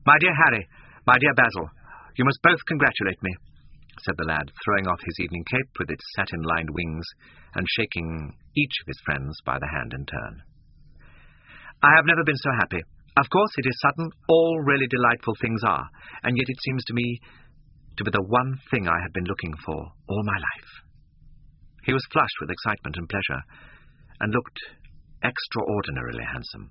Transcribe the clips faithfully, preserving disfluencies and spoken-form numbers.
My dear Harry, my dear Basil, you must both congratulate me, said the lad, throwing off his evening cape with its satin-lined wings and shaking each of his friends by the hand in turn. I have never been so happy. Of course, it is sudden, all really delightful things are, and yet it seems to me to be the one thing I have been looking for all my life. He was flushed with excitement and pleasure, and looked extraordinarily handsome.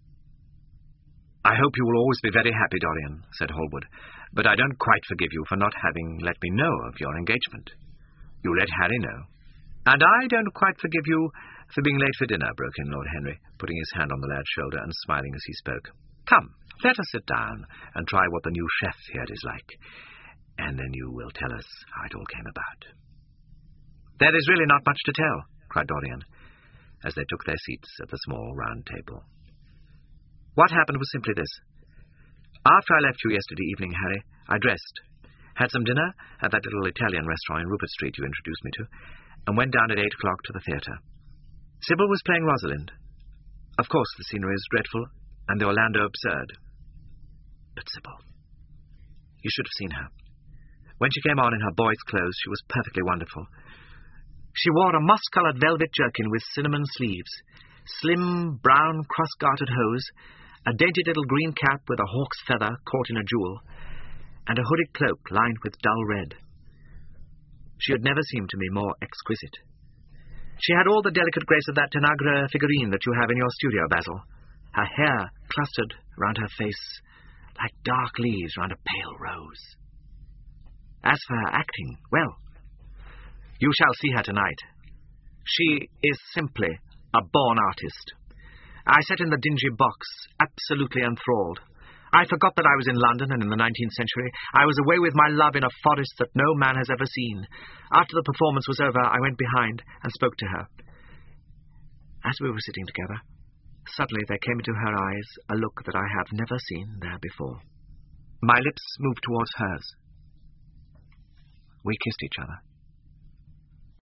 I hope you will always be very happy, Dorian, said Hallwood, but I don't quite forgive you for not having let me know of your engagement. You let Harry know. And I don't quite forgive you for being late for dinner, broke in Lord Henry, putting his hand on the lad's shoulder and smiling as he spoke. Come, let us sit down and try what the new chef here is like, and then you will tell us how it all came about. There is really not much to tell, cried Dorian, as they took their seats at the small round table. What happened was simply this. After I left you yesterday evening, Harry, I dressed, had some dinner at that little Italian restaurant in Rupert Street you introduced me to, and went down at eight o'clock to the theatre. Sybil was playing Rosalind. Of course, the scenery is dreadful, and the Orlando absurd. But Sybil, you should have seen her. When she came on in her boy's clothes, she was perfectly wonderful. She wore a moss-coloured velvet jerkin with cinnamon sleeves, slim, brown, cross-gartered hose, a dainty little green cap with a hawk's feather caught in a jewel, and a hooded cloak lined with dull red. She had never seemed to me more exquisite. She had all the delicate grace of that Tanagra figurine that you have in your studio, Basil. Her hair clustered round her face like dark leaves round a pale rose. As for her acting, well, you shall see her tonight. She is simply a born artist. I sat in the dingy box, absolutely enthralled. I forgot that I was in London and in the nineteenth century. I was away with my love in a forest that no man has ever seen. After the performance was over, I went behind and spoke to her. As we were sitting together, suddenly there came into her eyes a look that I have never seen there before. My lips moved towards hers. We kissed each other.